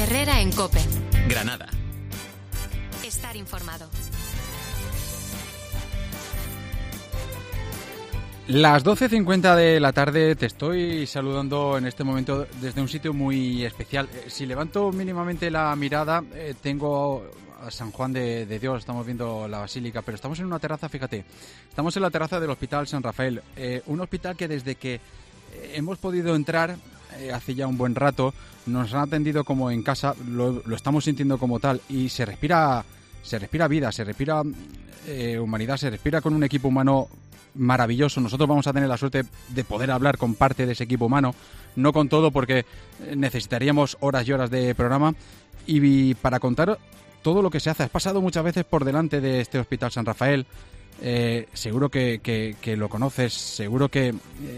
Herrera en COPE. Granada. Estar informado. Las 12:50 de la tarde te estoy saludando en este momento desde un sitio muy especial. Si levanto mínimamente la mirada, tengo a San Juan de Dios, estamos viendo la basílica, pero estamos en una terraza, fíjate, estamos en la terraza del Hospital San Rafael, un hospital que desde que hemos podido entrar hace ya un buen rato, nos han atendido como en casa, lo estamos sintiendo como tal y se respira vida, se respira humanidad, se respira con un equipo humano maravilloso. Nosotros vamos a tener la suerte de poder hablar con parte de ese equipo humano, no con todo porque necesitaríamos horas y horas de programa, y para contar todo lo que se hace. Has pasado muchas veces por delante de este Hospital San Rafael, seguro que lo conoces, seguro que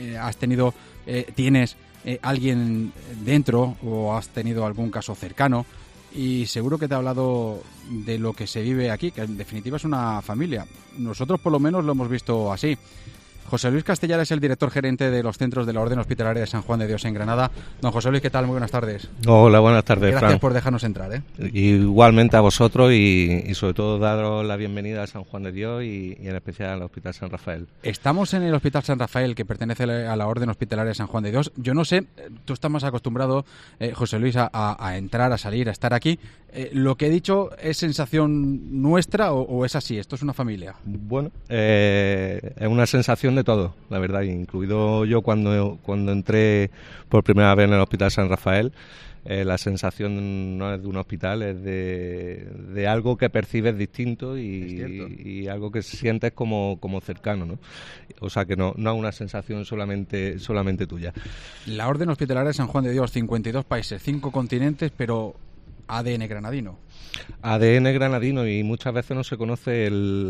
tienes alguien dentro o has tenido algún caso cercano, y seguro que te ha hablado de lo que se vive aquí, que en definitiva es una familia. Nosotros por lo menos lo hemos visto así. José Luis Castellar es el director gerente de los centros de la Orden Hospitalaria de San Juan de Dios en Granada. Don José Luis, ¿qué tal? Muy buenas tardes. Hola, buenas tardes, Gracias, Fran. por dejarnos entrar. Igualmente a vosotros y sobre todo daros la bienvenida a San Juan de Dios y en especial al Hospital San Rafael. Estamos en el Hospital San Rafael, que pertenece a la Orden Hospitalaria de San Juan de Dios. Yo no sé, tú estás más acostumbrado, José Luis, a entrar, a salir, a estar aquí. ¿Lo que he dicho es sensación nuestra o es así? ¿Esto es una familia? Bueno, es una sensación de todo, la verdad, incluido yo cuando entré por primera vez en el Hospital San Rafael. La sensación no es de un hospital, es de algo que percibes distinto y algo que sientes como cercano, ¿no? O sea que no es una sensación solamente tuya. La Orden Hospitalaria de San Juan de Dios, 52 países, 5 continentes, pero ADN granadino. ADN granadino, y muchas veces no se conoce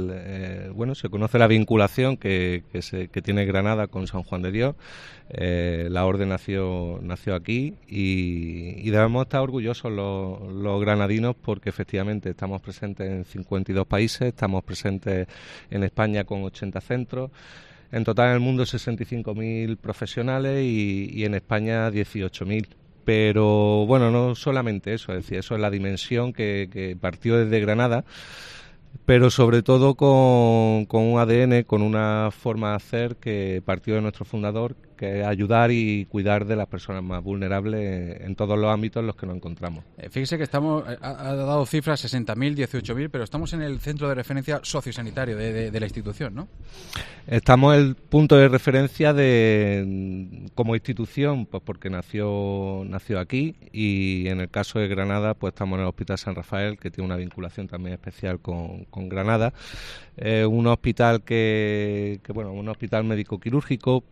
se conoce la vinculación que tiene Granada con San Juan de Dios. La orden nació aquí y debemos estar orgullosos los granadinos, porque efectivamente estamos presentes en 52 países, estamos presentes en España con 80 centros. En total en el mundo 65.000 profesionales y en España 18.000. Pero bueno, no solamente eso, es decir, eso es la dimensión que partió desde Granada, pero sobre todo con un ADN, con una forma de hacer que partió de nuestro fundador, que es ayudar y cuidar de las personas más vulnerables en todos los ámbitos en los que nos encontramos. Fíjese que ha dado cifras 60.000, 18.000, pero estamos en el centro de referencia sociosanitario de la institución, ¿no? Estamos en el punto de referencia como institución, pues porque nació aquí, y en el caso de Granada, pues estamos en el Hospital San Rafael, que tiene una vinculación también especial con Granada. Un hospital un hospital médico-quirúrgico,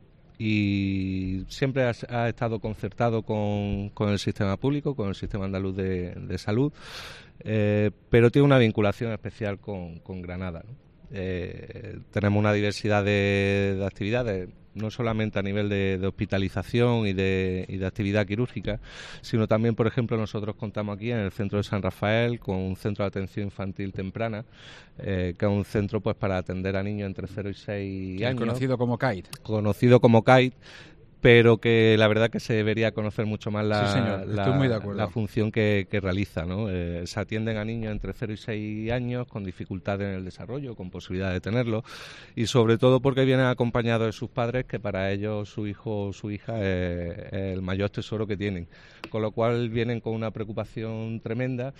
y siempre ha estado concertado con el sistema público, con el sistema andaluz de salud, pero tiene una vinculación especial con Granada, ¿no? Tenemos una diversidad de actividades, no solamente a nivel de hospitalización y de actividad quirúrgica, sino también, por ejemplo, nosotros contamos aquí en el centro de San Rafael con un centro de atención infantil temprana, que es un centro pues para atender a niños entre 0 y 6 años. Conocido como CAIT, pero que la verdad que se debería conocer mucho más la función que realiza, ¿no? Se atienden a niños entre 0 y 6 años con dificultades en el desarrollo, con posibilidad de tenerlo, y sobre todo porque vienen acompañados de sus padres, que para ellos su hijo o su hija es el mayor tesoro que tienen, con lo cual vienen con una preocupación tremenda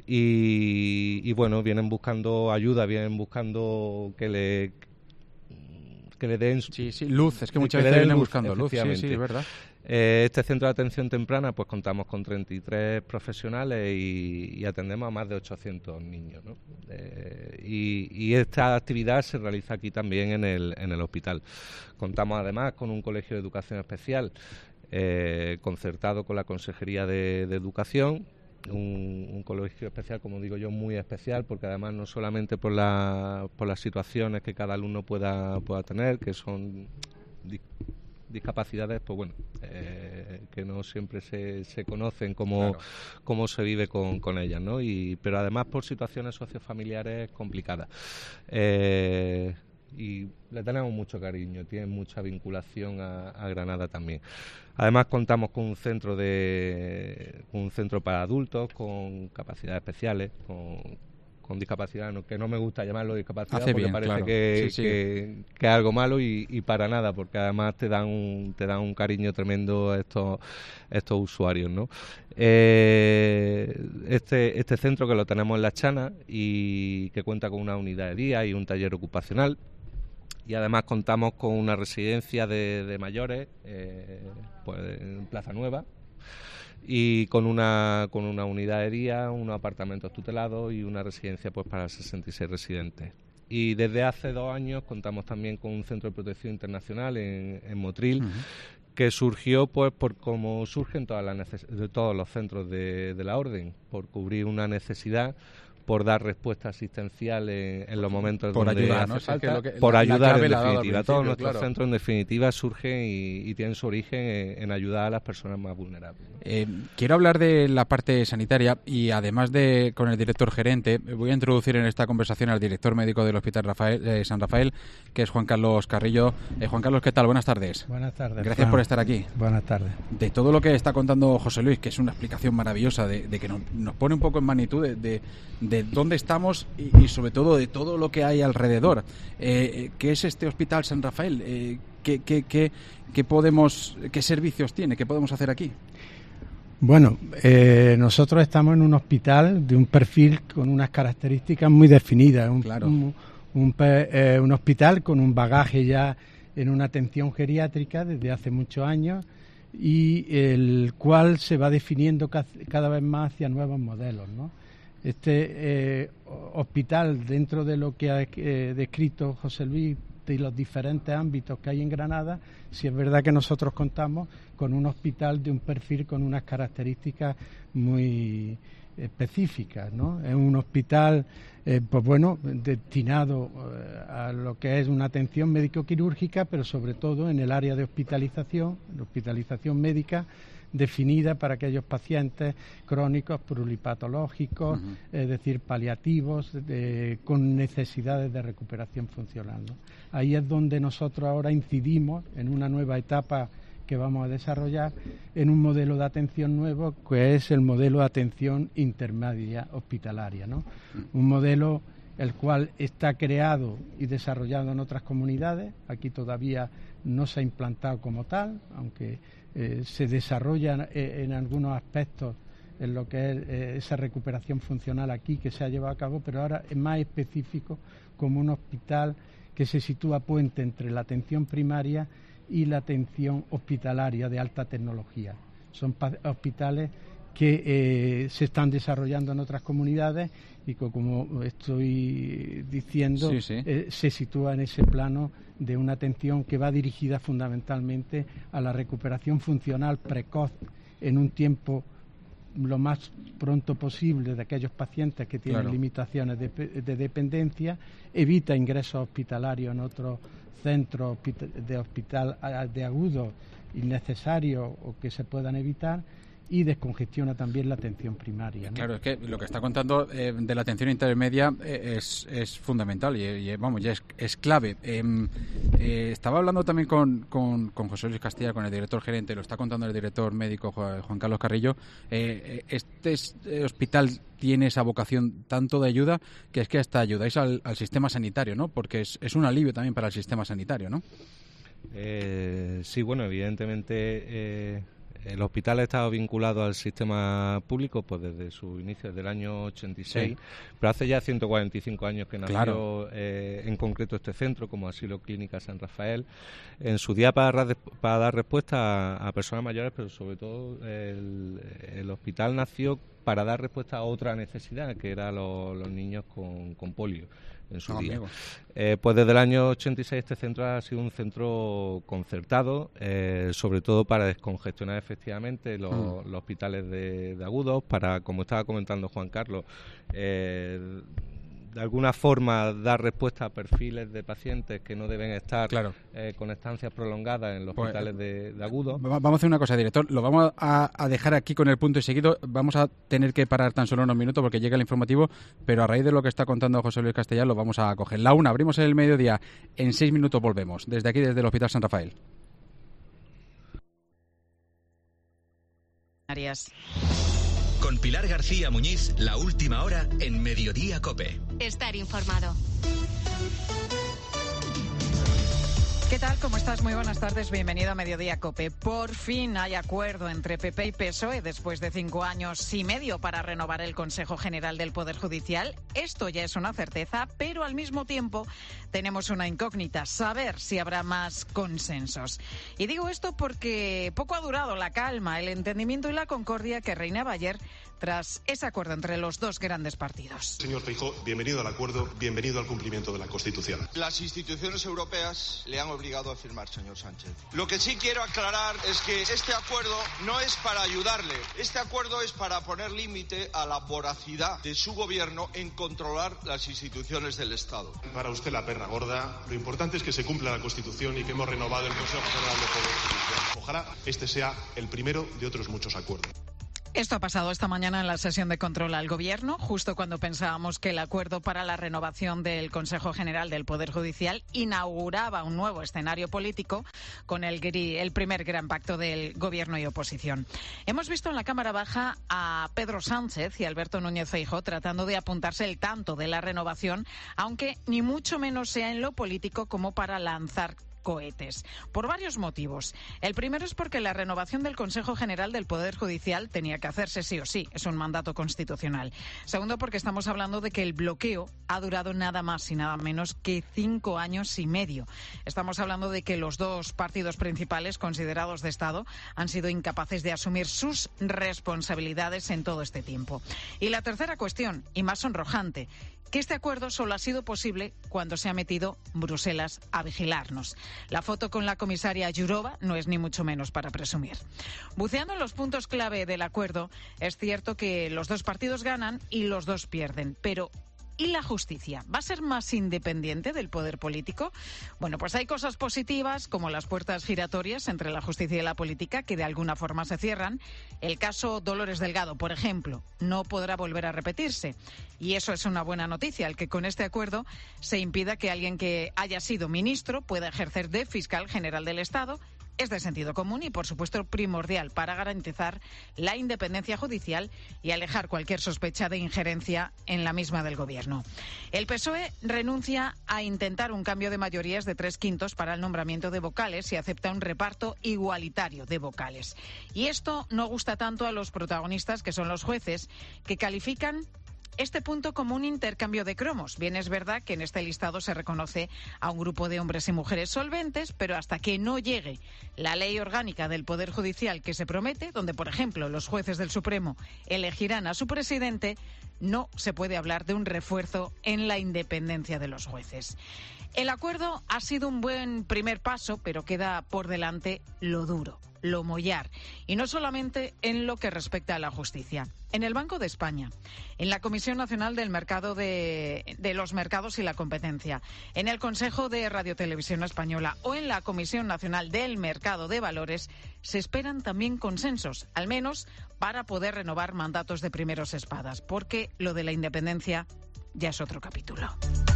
y bueno, vienen buscando ayuda, vienen buscando que le den luz, es que muchas veces vienen buscando luz, sí, es verdad. Este centro de atención temprana, pues contamos con 33 profesionales y atendemos a más de 800 niños, ¿no? Y esta actividad se realiza aquí también en el hospital. Contamos además con un colegio de educación especial concertado con la Consejería de Educación. Un colegio especial, como digo yo, muy especial, porque además no solamente por las situaciones que cada alumno pueda tener, que son discapacidades, pues bueno, que no siempre se conocen cómo se vive con ellas, ¿no? Pero además por situaciones sociofamiliares complicadas. y le tenemos mucho cariño, tiene mucha vinculación a Granada también. Además contamos con un centro para adultos con capacidades especiales, con discapacidad, que no me gusta llamarlo discapacidad porque bien, parece claro. que es algo malo y para nada, porque además te dan un cariño tremendo a estos usuarios, ¿no? Este centro, que lo tenemos en La Chana y que cuenta con una unidad de día y un taller ocupacional, y además contamos con una residencia de mayores pues en Plaza Nueva, y con una unidad de día, unos apartamentos tutelados y una residencia pues para 66 residentes. Y desde hace 2 años contamos también con un centro de protección internacional en Motril, que surgió pues por como surgen todos los centros de la Orden, por cubrir una necesidad, por dar respuesta asistencial en los momentos por donde ayudar, hace ¿no? falta, O sea, por ayudar en la definitiva. Todos nuestros claro. centros en definitiva surgen y tienen su origen en ayudar a las personas más vulnerables, ¿no? Quiero hablar de la parte sanitaria y además con el director gerente, voy a introducir en esta conversación al director médico del Hospital San Rafael, que es Juan Carlos Carrillo. Juan Carlos, ¿qué tal? Buenas tardes. Buenas tardes. Gracias Juan. por estar aquí. Buenas tardes. De todo lo que está contando José Luis, que es una explicación maravillosa de que nos pone un poco en magnitud de dónde estamos y sobre todo de todo lo que hay alrededor. ¿Qué es este Hospital San Rafael? ¿Qué servicios tiene? ¿Qué podemos hacer aquí? Bueno, nosotros estamos en un hospital de un perfil con unas características muy definidas. Un hospital con un bagaje ya en una atención geriátrica desde hace muchos años y el cual se va definiendo cada vez más hacia nuevos modelos, ¿no? Este hospital, dentro de lo que ha descrito José Luis, de los diferentes ámbitos que hay en Granada, sí es verdad que nosotros contamos con un hospital de un perfil con unas características muy específicas, ¿no? Es un hospital destinado a lo que es una atención médico-quirúrgica, pero sobre todo en el área de hospitalización médica, definida para aquellos pacientes crónicos, pluripatológicos, es decir, paliativos, con necesidades de recuperación funcional, ¿no? Ahí es donde nosotros ahora incidimos en una nueva etapa que vamos a desarrollar en un modelo de atención nuevo, que es el modelo de atención intermedia hospitalaria, ¿no? Un modelo el cual está creado y desarrollado en otras comunidades. Aquí todavía no se ha implantado como tal, aunque se desarrolla en algunos aspectos en lo que es esa recuperación funcional aquí que se ha llevado a cabo, pero ahora es más específico como un hospital que se sitúa puente entre la atención primaria y la atención hospitalaria de alta tecnología. Son hospitales que se están desarrollando en otras comunidades y que, como estoy diciendo, se sitúa en ese plano de una atención que va dirigida fundamentalmente a la recuperación funcional precoz en un tiempo lo más pronto posible de aquellos pacientes que tienen limitaciones de dependencia, evita ingresos hospitalarios en otros centros de hospital de agudo innecesarios o que se puedan evitar, y descongestiona también la atención primaria, ¿no? Claro, es que lo que está contando de la atención intermedia es fundamental y vamos, ya es clave. Estaba hablando también con José Luis Castilla, con el director gerente, lo está contando el director médico Juan Carlos Carrillo. Este hospital tiene esa vocación tanto de ayuda que es que hasta ayudáis al sistema sanitario, ¿no? Porque es un alivio también para el sistema sanitario, ¿no? Sí, bueno, evidentemente el hospital ha estado vinculado al sistema público pues desde su inicio, desde el año 86, pero hace ya 145 años que nació en concreto este centro como Asilo Clínica San Rafael, en su día para dar respuesta a personas mayores, pero sobre todo el hospital nació para dar respuesta a otra necesidad, que era los niños con polio en su día. Pues desde el año 86 este centro ha sido un centro concertado, sobre todo para descongestionar efectivamente los hospitales de agudos, para, como estaba comentando Juan Carlos, de alguna forma dar respuesta a perfiles de pacientes que no deben estar con estancias prolongadas en los hospitales de agudo. Vamos a hacer una cosa, director, lo vamos a dejar aquí con el punto y seguido. Vamos a tener que parar tan solo unos minutos porque llega el informativo, pero a raíz de lo que está contando José Luis Castellar lo vamos a coger. La 1, abrimos el mediodía, en 6 minutos volvemos, desde aquí, desde el Hospital San Rafael. Con Pilar García Muñiz, la última hora en Mediodía COPE. Estar informado. ¿Qué tal? ¿Cómo estás? Muy buenas tardes. Bienvenido a Mediodía COPE. Por fin hay acuerdo entre PP y PSOE después de 5 años y medio para renovar el Consejo General del Poder Judicial. Esto ya es una certeza, pero al mismo tiempo tenemos una incógnita, saber si habrá más consensos. Y digo esto porque poco ha durado la calma, el entendimiento y la concordia que reinaba ayer tras ese acuerdo entre los dos grandes partidos. Señor Feijóo, bienvenido al acuerdo, bienvenido al cumplimiento de la Constitución. Las instituciones europeas le han obligado a firmar, señor Sánchez. Lo que sí quiero aclarar es que este acuerdo no es para ayudarle. Este acuerdo es para poner límite a la voracidad de su gobierno en controlar las instituciones del Estado. Para usted la perra gorda, lo importante es que se cumpla la Constitución y que hemos renovado el Consejo General del Poder Judicial. Ojalá este sea el primero de otros muchos acuerdos. Esto ha pasado esta mañana en la sesión de control al Gobierno, justo cuando pensábamos que el acuerdo para la renovación del Consejo General del Poder Judicial inauguraba un nuevo escenario político con el primer gran pacto del Gobierno y oposición. Hemos visto en la Cámara Baja a Pedro Sánchez y Alberto Núñez Feijóo tratando de apuntarse el tanto de la renovación, aunque ni mucho menos sea en lo político como para lanzar cohetes, por varios motivos. El primero es porque la renovación del Consejo General del Poder Judicial tenía que hacerse sí o sí, es un mandato constitucional. Segundo, porque estamos hablando de que el bloqueo ha durado nada más y nada menos que 5 años y medio. Estamos hablando de que los dos partidos principales considerados de Estado han sido incapaces de asumir sus responsabilidades en todo este tiempo. Y la tercera cuestión, y más sonrojante, que este acuerdo solo ha sido posible cuando se ha metido Bruselas a vigilarnos. La foto con la comisaria Jourova no es ni mucho menos para presumir. Buceando en los puntos clave del acuerdo, es cierto que los dos partidos ganan y los dos pierden, pero ¿y la justicia? ¿Va a ser más independiente del poder político? Bueno, pues hay cosas positivas, como las puertas giratorias entre la justicia y la política, que de alguna forma se cierran. El caso Dolores Delgado, por ejemplo, no podrá volver a repetirse. Y eso es una buena noticia, el que con este acuerdo se impida que alguien que haya sido ministro pueda ejercer de fiscal general del Estado. Es de sentido común y, por supuesto, primordial para garantizar la independencia judicial y alejar cualquier sospecha de injerencia en la misma del Gobierno. El PSOE renuncia a intentar un cambio de mayorías de 3/5 para el nombramiento de vocales y acepta un reparto igualitario de vocales. Y esto no gusta tanto a los protagonistas, que son los jueces, que califican este punto como un intercambio de cromos. Bien, es verdad que en este listado se reconoce a un grupo de hombres y mujeres solventes, pero hasta que no llegue la ley orgánica del Poder Judicial que se promete, donde, por ejemplo, los jueces del Supremo elegirán a su presidente, no se puede hablar de un refuerzo en la independencia de los jueces. El acuerdo ha sido un buen primer paso, pero queda por delante lo duro, lo mollar, y no solamente en lo que respecta a la justicia. En el Banco de España, en la Comisión Nacional del Mercado de los Mercados y la Competencia, en el Consejo de Radiotelevisión Española o en la Comisión Nacional del Mercado de Valores, se esperan también consensos, al menos para poder renovar mandatos de primeros espadas, porque lo de la independencia ya es otro capítulo.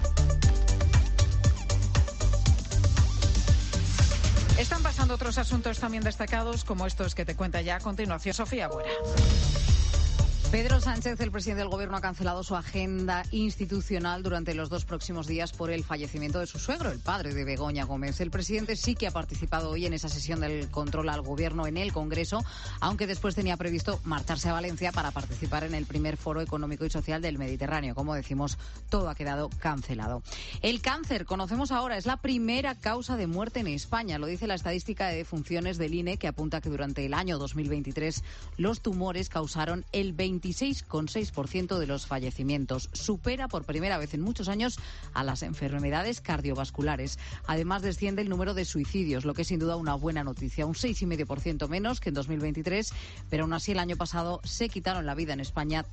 Están pasando otros asuntos también destacados, como estos que te cuenta ya a continuación Sofía Buera. Pedro Sánchez, el presidente del Gobierno, ha cancelado su agenda institucional durante los 2 próximos días por el fallecimiento de su suegro, el padre de Begoña Gómez. El presidente sí que ha participado hoy en esa sesión del control al Gobierno en el Congreso, aunque después tenía previsto marcharse a Valencia para participar en el primer Foro Económico y Social del Mediterráneo. Como decimos, todo ha quedado cancelado. El cáncer, conocemos ahora, es la primera causa de muerte en España. Lo dice la estadística de defunciones del INE, que apunta que durante el año 2023 los tumores causaron el 20% 26,6% de los fallecimientos. Supera por primera vez en muchos años a las enfermedades cardiovasculares. Además, desciende el número de suicidios, lo que es sin duda una buena noticia, un 6,5% menos que en 2023, pero aún así el año pasado se quitaron la vida en España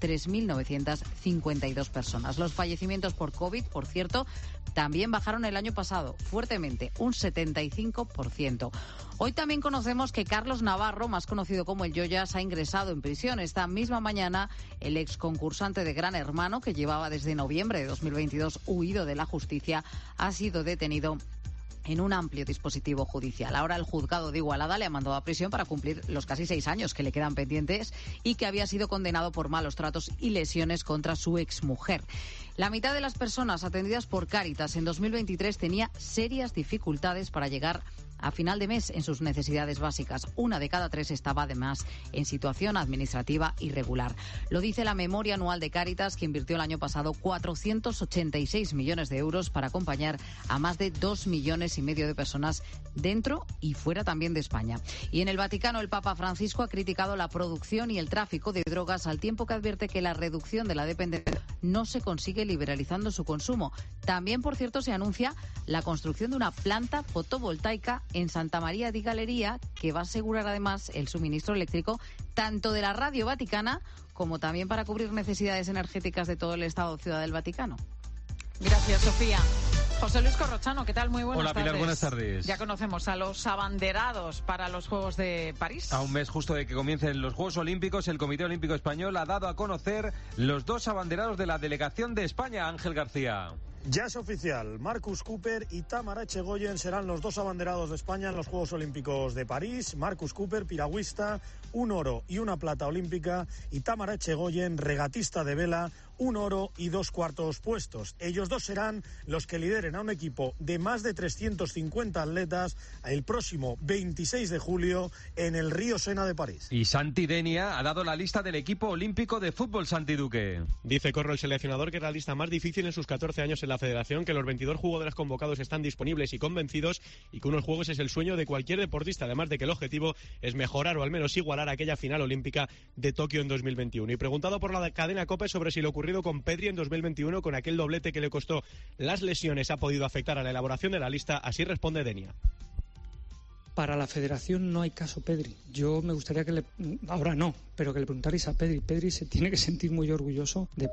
3.952 personas. Los fallecimientos por COVID, por cierto, también bajaron el año pasado fuertemente, un 75%. Hoy también conocemos que Carlos Navarro, más conocido como el Yoyas, ha ingresado en prisión. Esta misma mañana, el ex concursante de Gran Hermano, que llevaba desde noviembre de 2022 huido de la justicia, ha sido detenido en un amplio dispositivo judicial. Ahora el juzgado de Igualada le ha mandado a prisión para cumplir los casi 6 años que le quedan pendientes y que había sido condenado por malos tratos y lesiones contra su exmujer. La mitad de las personas atendidas por Cáritas en 2023 tenía serias dificultades para llegar a final de mes en sus necesidades básicas. 1 de cada 3 estaba además en situación administrativa irregular. Lo dice la memoria anual de Cáritas, que invirtió el año pasado 486 millones de euros para acompañar a más de 2,5 millones de personas dentro y fuera también de España. Y en el Vaticano, el Papa Francisco ha criticado la producción y el tráfico de drogas, al tiempo que advierte que la reducción de la dependencia no se consigue liberalizando su consumo. También, por cierto, se anuncia la construcción de una planta fotovoltaica en Santa María di Galería, que va a asegurar además el suministro eléctrico tanto de la Radio Vaticana como también para cubrir necesidades energéticas de todo el Estado Ciudad del Vaticano. Gracias, Sofía. José Luis Corrochano, ¿qué tal? Muy buenas tardes. Hola, Pilar, buenas tardes. Ya conocemos a los abanderados para los Juegos de París. A un mes justo de que comiencen los Juegos Olímpicos, el Comité Olímpico Español ha dado a conocer los 2 abanderados de la delegación de España. Ángel García. Ya es oficial, Marcus Cooper y Tamara Echegoyen serán los 2 abanderados de España en los Juegos Olímpicos de París. Marcus Cooper, piragüista, 1 oro y 1 plata olímpica, y Tamara Echegoyen, regatista de vela, 1 oro y 2 cuartos puestos. Ellos 2 serán los que lideren a un equipo de más de 350 atletas el próximo 26 de julio en el Río Sena de París. Y Santi Denia ha dado la lista del equipo olímpico de fútbol. Santi Duque. Dice Corro, el seleccionador, que es la lista más difícil en sus 14 años en la federación, que los 22 jugadores convocados están disponibles y convencidos y que unos Juegos es el sueño de cualquier deportista, además de que el objetivo es mejorar o al menos igualar aquella final olímpica de Tokio en 2021. Y preguntado por la cadena COPE sobre si lo ocurrido con Pedri en 2021, con aquel doblete que le costó las lesiones, ha podido afectar a la elaboración de la lista, así responde Denia. Para la federación no hay caso Pedri. Yo me gustaría que ahora no, pero que le preguntarais a Pedri. Pedri se tiene que sentir muy orgulloso de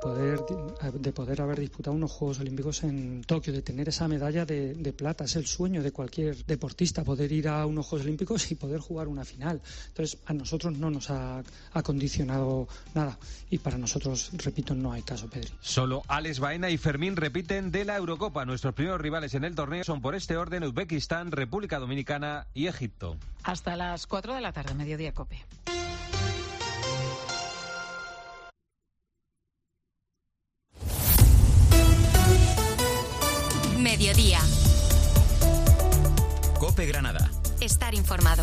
poder haber disputado unos Juegos Olímpicos en Tokio, de tener esa medalla de plata. Es el sueño de cualquier deportista, poder ir a unos Juegos Olímpicos y poder jugar una final. Entonces, a nosotros no nos ha condicionado nada. Y para nosotros, repito, no hay caso Pedri. Solo Alex Baena y Fermín repiten de la Eurocopa. Nuestros primeros rivales en el torneo son, por este orden, Uzbekistán, República Dominicana y Egipto. Hasta las 4 de la tarde, Mediodía COPE. Mediodía. COPE Granada. Estar informado.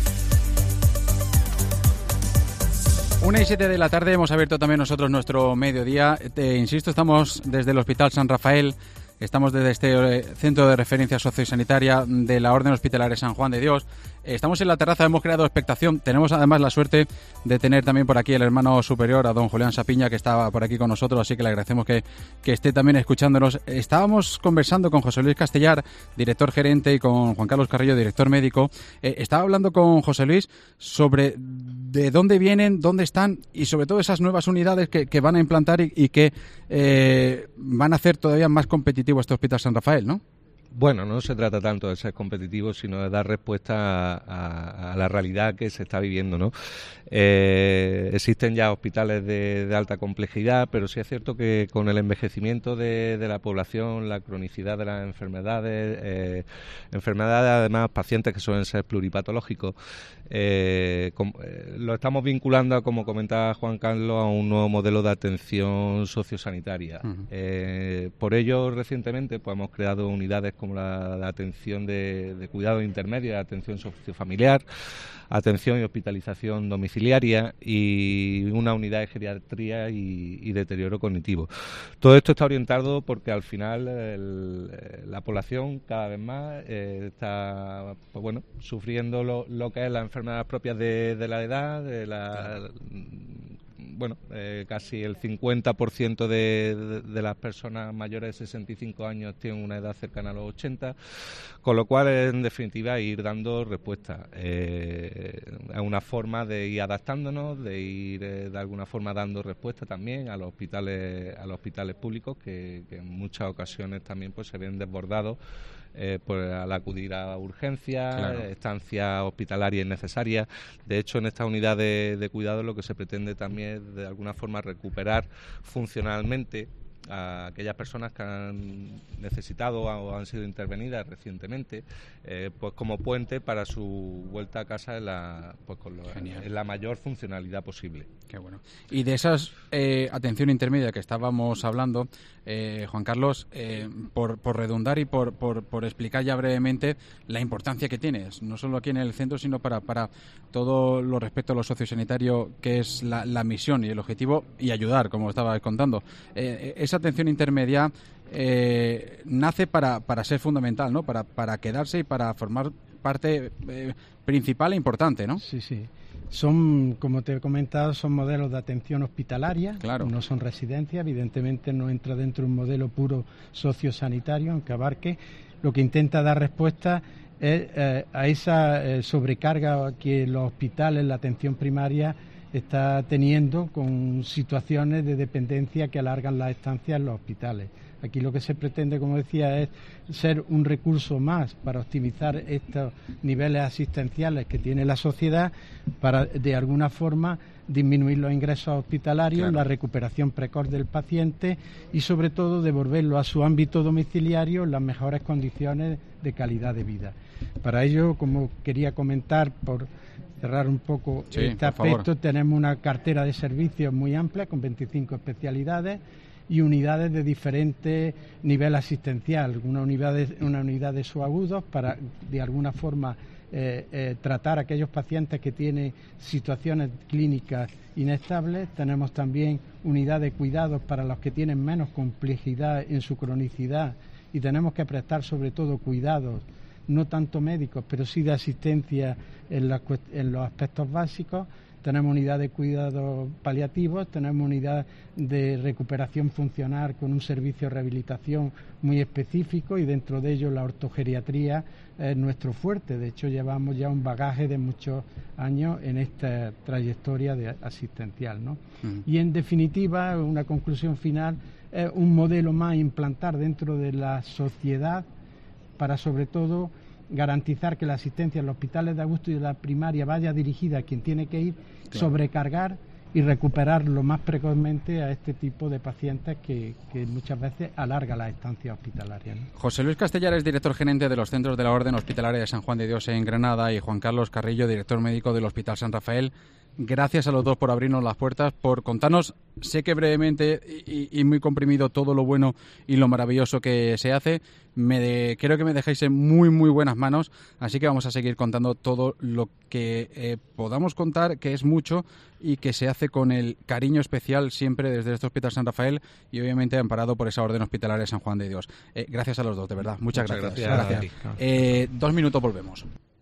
1:07 de la tarde, hemos abierto también nosotros nuestro mediodía. Insisto, estamos desde el Hospital San Rafael. Estamos desde este centro de referencia sociosanitaria de la Orden Hospitalaria San Juan de Dios. Estamos en la terraza, hemos creado expectación. Tenemos además la suerte de tener también por aquí el hermano superior, a don Julián Sapiña, que estaba por aquí con nosotros, así que le agradecemos que esté también escuchándonos. Estábamos conversando con José Luis Castellar, director gerente, y con Juan Carlos Carrillo, director médico. Estaba hablando con José Luis sobre de dónde vienen, dónde están y sobre todo esas nuevas unidades que van a implantar y que van a hacer todavía más competitivos este Hospital San Rafael, ¿no? Bueno, no se trata tanto de ser competitivo, sino de dar respuesta a la realidad que se está viviendo, ¿no? Existen ya hospitales de alta complejidad, pero sí es cierto que con el envejecimiento de la población, la cronicidad de las enfermedades además pacientes que suelen ser pluripatológicos, lo estamos vinculando, como comentaba Juan Carlos, a un nuevo modelo de atención sociosanitaria. Uh-huh. Por ello, recientemente pues hemos creado unidades como la atención de cuidado intermedio, de atención sociofamiliar, atención y hospitalización domiciliaria y una unidad de geriatría y deterioro cognitivo. Todo esto está orientado porque al final la población cada vez más está sufriendo lo que es las enfermedades propias de la edad, casi el 50% de las personas mayores de 65 años tienen una edad cercana a los 80, con lo cual, en definitiva, ir dando respuesta. Es una forma de ir adaptándonos, de ir de alguna forma dando respuesta también a los hospitales públicos que en muchas ocasiones también pues se ven desbordados al acudir a urgencias, claro, estancias hospitalarias innecesarias. De hecho, en esta unidad de cuidado lo que se pretende también es de alguna forma recuperar funcionalmente a aquellas personas que han necesitado o han sido intervenidas recientemente, pues como puente para su vuelta a casa en la mayor funcionalidad posible. Qué bueno. Y de esas atención intermedia que estábamos hablando, Juan Carlos, por redundar y por explicar ya brevemente la importancia que tienes, no solo aquí en el centro, sino para todo lo respecto a lo sociosanitario, que es la misión y el objetivo, y ayudar, como estabas contando. Esa atención intermedia nace para ser fundamental, ¿no? Para quedarse y para formar parte principal e importante, ¿no? Sí. Son, como te he comentado, son modelos de atención hospitalaria, claro, no son residencias, evidentemente no entra dentro de un modelo puro sociosanitario, aunque abarque. Lo que intenta dar respuesta es a esa sobrecarga que los hospitales, la atención primaria, está teniendo con situaciones de dependencia que alargan las estancias en los hospitales. Aquí lo que se pretende, como decía, es ser un recurso más para optimizar estos niveles asistenciales que tiene la sociedad, para de alguna forma disminuir los ingresos hospitalarios, claro, la recuperación precoz del paciente y sobre todo devolverlo a su ámbito domiciliario en las mejores condiciones de calidad de vida. Para ello, como quería comentar, por cerrar un poco este aspecto, tenemos una cartera de servicios muy amplia con 25 especialidades y unidades de diferente nivel asistencial, una unidad de subagudos para de alguna forma tratar a aquellos pacientes que tienen situaciones clínicas inestables. Tenemos también unidad de cuidados para los que tienen menos complejidad en su cronicidad y tenemos que prestar sobre todo cuidados, no tanto médicos, pero sí de asistencia en los aspectos básicos. Tenemos unidad de cuidados paliativos, tenemos unidad de recuperación funcional con un servicio de rehabilitación muy específico y dentro de ello la ortogeriatría es nuestro fuerte. De hecho, llevamos ya un bagaje de muchos años en esta trayectoria asistencial, ¿no? Y en definitiva, una conclusión final, es un modelo más a implantar dentro de la sociedad para sobre todo garantizar que la asistencia en los hospitales de agosto y de la primaria vaya dirigida a quien tiene que ir, claro, sobrecargar y recuperar lo más precozmente a este tipo de pacientes que muchas veces alarga la estancia hospitalaria, ¿no? José Luis Castellar es director gerente de los Centros de la Orden Hospitalaria de San Juan de Dios en Granada y Juan Carlos Carrillo, director médico del Hospital San Rafael. Gracias a los dos por abrirnos las puertas, por contarnos, sé que brevemente y muy comprimido, todo lo bueno y lo maravilloso que se hace. Creo que me dejáis en muy, muy buenas manos, así que vamos a seguir contando todo lo que podamos contar, que es mucho y que se hace con el cariño especial siempre desde este Hospital San Rafael y obviamente amparado por esa Orden Hospitalaria de San Juan de Dios. Gracias a los dos, de verdad. Muchas gracias. 2 minutos, volvemos.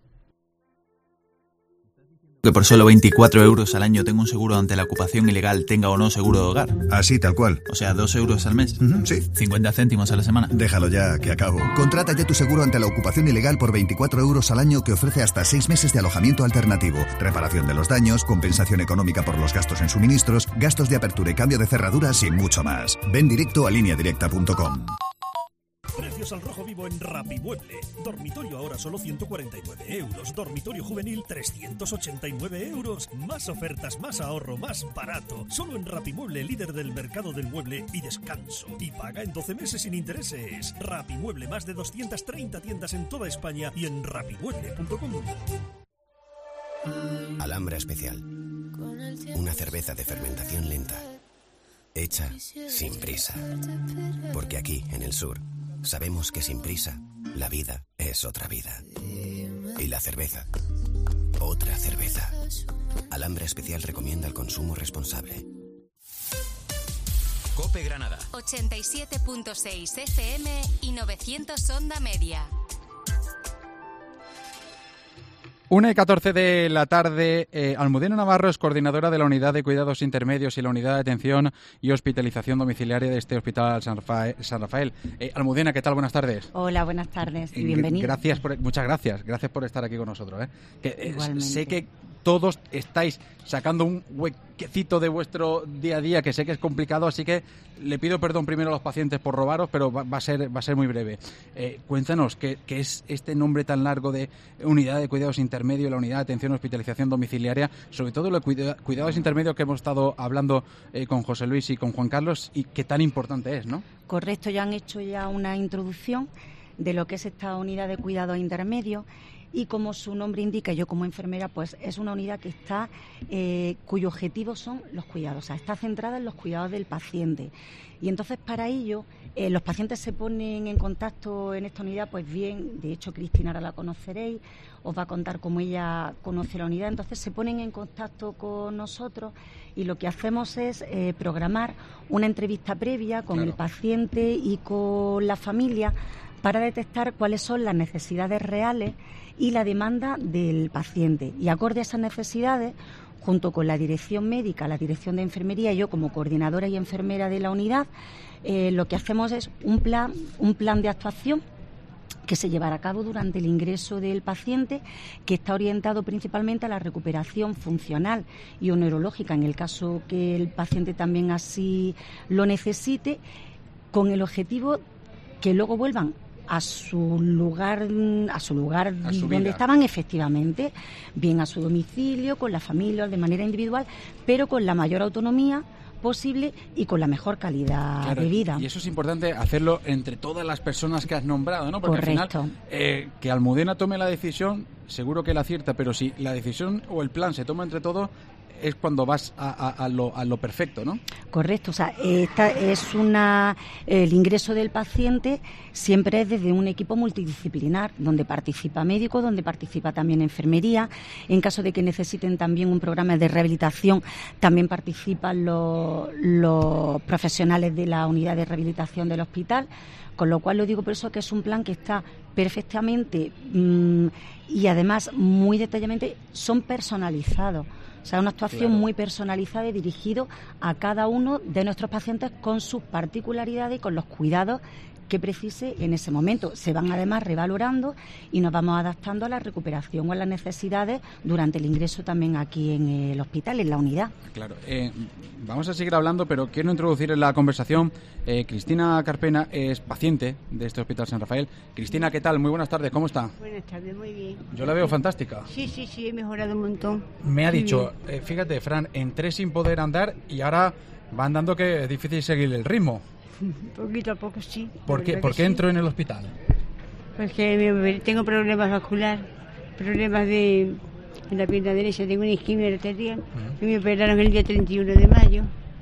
Que por solo 24 euros al año tengo un seguro ante la ocupación ilegal, tenga o no seguro de hogar. Así, tal cual. O sea, 2 euros al mes. Sí. 50 céntimos a la semana. Déjalo ya, que acabo. Contrata ya tu seguro ante la ocupación ilegal por 24 euros al año que ofrece hasta 6 meses de alojamiento alternativo, reparación de los daños, compensación económica por los gastos en suministros, gastos de apertura y cambio de cerraduras y mucho más. Ven directo a lineadirecta.com. Precios al rojo vivo en Rapimueble. Dormitorio ahora solo 149 euros. Dormitorio juvenil 389 euros. Más ofertas, más ahorro, más barato. Solo en Rapimueble, líder del mercado del mueble y descanso. Y paga en 12 meses sin intereses. Rapimueble, más de 230 tiendas en toda España y en rapimueble.com. Alhambra Especial. Una cerveza de fermentación lenta. Hecha sin prisa. Porque aquí, en el sur, sabemos que sin prisa, la vida es otra vida. Y la cerveza, otra cerveza. Alhambra Especial recomienda el consumo responsable. COPE Granada. 87.6 FM y 900 onda media. 1:14 de la tarde. Almudena Navarro es coordinadora de la Unidad de Cuidados Intermedios y la Unidad de Atención y Hospitalización Domiciliaria de este Hospital San Rafael. Almudena, ¿qué tal? Buenas tardes. Hola, buenas tardes y bienvenido. Muchas gracias por estar aquí con nosotros. Sé que todos estáis sacando un huequecito de vuestro día a día, que sé que es complicado, así que le pido perdón primero a los pacientes por robaros, pero va a ser muy breve. Cuéntanos, ¿qué es este nombre tan largo de Unidad de Cuidados Intermedios, la Unidad de Atención y Hospitalización Domiciliaria? Sobre todo los cuidados intermedios que hemos estado hablando con José Luis y con Juan Carlos, y qué tan importante es, ¿no? Correcto, ya han hecho una introducción de lo que es esta Unidad de Cuidados Intermedios. Y como su nombre indica, yo como enfermera, pues es una unidad que está, cuyo objetivo son los cuidados, o sea, está centrada en los cuidados del paciente. Y entonces para ello los pacientes se ponen en contacto en esta unidad, pues bien, de hecho Cristina ahora la conoceréis, os va a contar cómo ella conoce la unidad, entonces se ponen en contacto con nosotros y lo que hacemos es programar una entrevista previa con el paciente y con la familia para detectar cuáles son las necesidades reales y la demanda del paciente. Y acorde a esas necesidades, junto con la dirección médica, la dirección de enfermería y yo como coordinadora y enfermera de la unidad, lo que hacemos es un plan de actuación que se llevará a cabo durante el ingreso del paciente, que está orientado principalmente a la recuperación funcional y o neurológica, en el caso que el paciente también así lo necesite, con el objetivo que luego vuelvan a su lugar donde estaban efectivamente, bien a su domicilio, con la familia, de manera individual, pero con la mayor autonomía posible y con la mejor calidad de vida. Y eso es importante hacerlo entre todas las personas que has nombrado, ¿no? Porque correcto. Al final, que Almudena tome la decisión, seguro que la acierta, pero si la decisión o el plan se toma entre todos, es cuando vas a lo perfecto, ¿no? Correcto, o sea, el ingreso del paciente siempre es desde un equipo multidisciplinar, donde participa médico, donde participa también enfermería. En caso de que necesiten también un programa de rehabilitación, también participan los profesionales de la unidad de rehabilitación del hospital. Con lo cual lo digo por eso, que es un plan que está perfectamente y además muy detalladamente, son personalizados. O sea, una actuación muy personalizada y dirigido a cada uno de nuestros pacientes con sus particularidades y con los cuidados que precise en ese momento. Se van además revalorando y nos vamos adaptando a la recuperación o a las necesidades durante el ingreso también aquí en el hospital, en la unidad. Claro, vamos a seguir hablando, pero quiero introducir en la conversación. Cristina Carpena es paciente de este Hospital San Rafael. Cristina, ¿qué tal? Muy buenas tardes, ¿cómo está? Buenas tardes, muy bien. Yo la veo fantástica. Sí, he mejorado un montón. Me ha dicho, fíjate, Fran, entré sin poder andar y ahora va andando, que es difícil seguir el ritmo. Poquito a poco, sí. ¿Por qué entro en el hospital? Pues que tengo problemas vasculares, problemas en la pierna derecha, tengo una isquemia arterial, que me operaron el día 31 de mayo,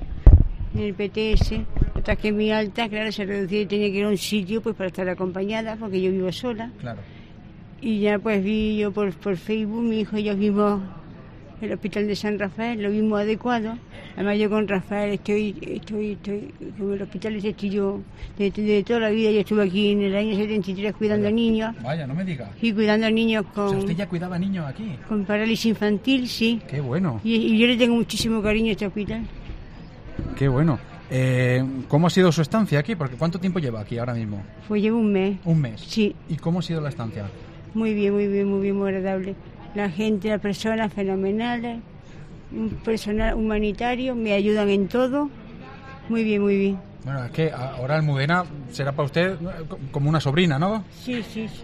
en el PTS, hasta que mi alta, claro, se reducía y tenía que ir a un sitio pues para estar acompañada, porque yo vivo sola. Claro. Y ya pues vi yo por Facebook, mi hijo y yo vimos el Hospital de San Rafael, lo vimos adecuado. Además yo con Rafael estoy con el hospital estoy yo de toda la vida. Yo estuve aquí en el año 73 cuidando niños. Vaya, no me diga. Sí, cuidando niños con... O sea, ¿usted ya cuidaba niños aquí? Con parálisis infantil, sí. Qué bueno. Y yo le tengo muchísimo cariño a este hospital. Qué bueno. ¿Cómo ha sido su estancia aquí? Porque ¿cuánto tiempo lleva aquí ahora mismo? Pues llevo un mes. ¿Un mes? Sí. ¿Y cómo ha sido la estancia? Muy bien, muy agradable. La gente, las personas fenomenales, un personal humanitario, me ayudan en todo. Muy bien. Bueno, es que ahora Almudena será para usted como una sobrina, ¿no? Sí.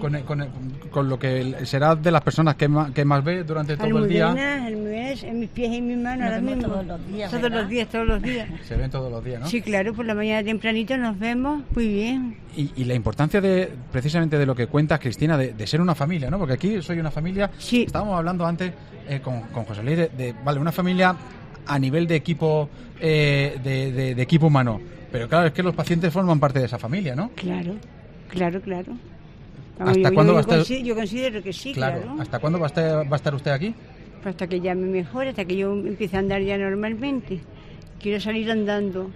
Con lo que será de las personas que más ve durante todo el día. Almudena es en mis pies y en mis manos ahora mismo. Todos los días. Todos los días. Se ven todos los días, ¿no? Sí, claro, por la mañana tempranito nos vemos, muy bien. Y la importancia precisamente de lo que cuentas, Cristina, de ser una familia, ¿no? Porque aquí soy una familia. Sí. Estábamos hablando antes con José Luis de una familia a nivel de equipo, de equipo humano. Pero claro, es que los pacientes forman parte de esa familia, ¿no? Claro. Vamos, ¿hasta cuándo va a estar? Yo considero que sí, claro. ¿Hasta cuándo va a estar usted aquí? Pues hasta que ya me mejore, hasta que yo empiece a andar ya normalmente. Quiero salir andando.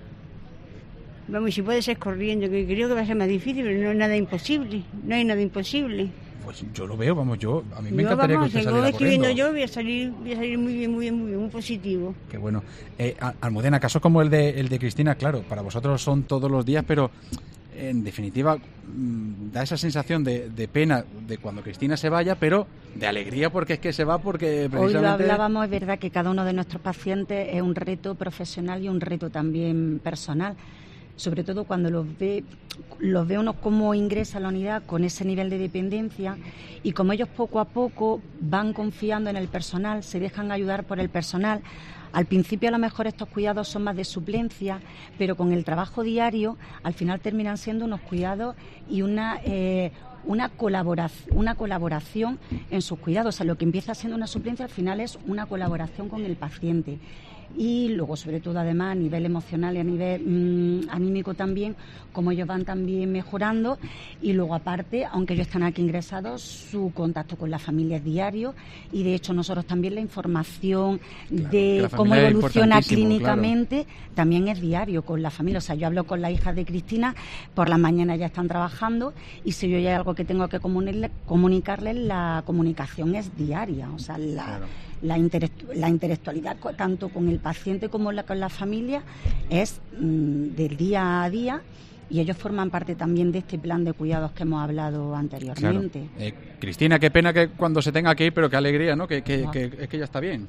Vamos, si puede ser corriendo, que creo que va a ser más difícil, pero no es nada imposible. No hay nada imposible. Pues yo lo veo, vamos, a mí me encantaría que usted saliera corriendo. Yo voy a salir muy bien, muy positivo. Qué bueno. Almudena, casos como el de Cristina, claro, para vosotros son todos los días, pero en definitiva da esa sensación de pena de cuando Cristina se vaya, pero de alegría porque es que se va, porque precisamente... Hoy lo hablábamos, es verdad que cada uno de nuestros pacientes es un reto profesional y un reto también personal, sobre todo cuando los ve uno cómo ingresa a la unidad con ese nivel de dependencia y como ellos poco a poco van confiando en el personal, se dejan ayudar por el personal. Al principio a lo mejor estos cuidados son más de suplencia, pero con el trabajo diario al final terminan siendo unos cuidados y una colaboración en sus cuidados. O sea, lo que empieza siendo una suplencia al final es una colaboración con el paciente. Y luego, sobre todo, además, a nivel emocional y a nivel anímico también, como ellos van también mejorando. Y luego, aparte, aunque ellos están aquí ingresados, su contacto con la familia es diario. Y, de hecho, nosotros también la información de cómo evoluciona clínicamente también es diario con la familia. O sea, yo hablo con las hijas de Cristina, por la mañana ya están trabajando y si yo ya hay algo que tengo que comunicarles, la comunicación es diaria. O sea, la intelectualidad tanto con el paciente como con la familia es del día a día y ellos forman parte también de este plan de cuidados que hemos hablado anteriormente. Claro. Cristina, qué pena que cuando se tenga que ir, pero qué alegría, ¿no? Que ya está bien.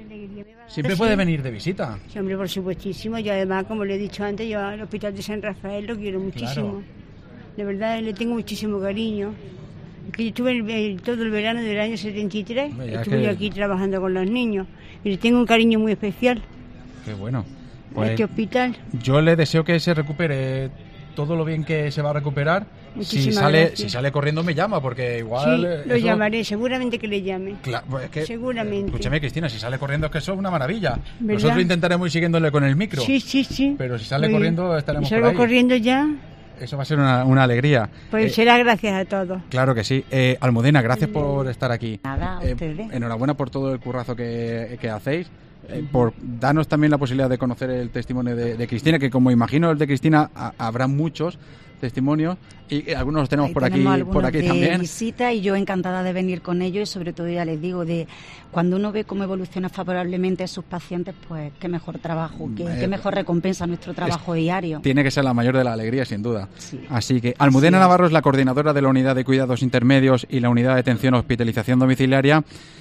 Siempre puede venir de visita. Sí, hombre, por supuestísimo. Y además, como le he dicho antes, yo al Hospital de San Rafael lo quiero muchísimo. Claro. De verdad, le tengo muchísimo cariño. Que yo estuve todo el verano del año 73, estuve aquí trabajando con los niños y le tengo un cariño muy especial. Qué bueno. Pues, este hospital. Yo le deseo que se recupere todo lo bien que se va a recuperar. Si sale corriendo me llama, porque igual... Sí, lo llamaré, seguramente que le llame. Claro, pues es que, seguramente. Escúchame, Cristina, si sale corriendo es que eso es una maravilla. ¿Verdad? Nosotros intentaremos ir siguiéndole con el micro. Sí. Pero si sale corriendo estaremos por ahí. Si salgo corriendo ya... Eso va a ser una alegría. Pues será gracias a todos. Claro que sí. Almudena, gracias por estar aquí. Nada, ustedes. Enhorabuena por todo el currazo que hacéis. Por darnos también la posibilidad de conocer el testimonio de Cristina, que como imagino el de Cristina habrá muchos testimonios y algunos los tenemos por aquí también. Visita y yo encantada de venir con ellos y sobre todo ya les digo de cuando uno ve cómo evoluciona favorablemente a sus pacientes, pues qué mejor trabajo, qué mejor recompensa nuestro trabajo diario. Tiene que ser la mayor de la alegría, sin duda. Sí. Así que Almudena Navarro es la coordinadora de la unidad de cuidados intermedios y la unidad de atención a hospitalización domiciliaria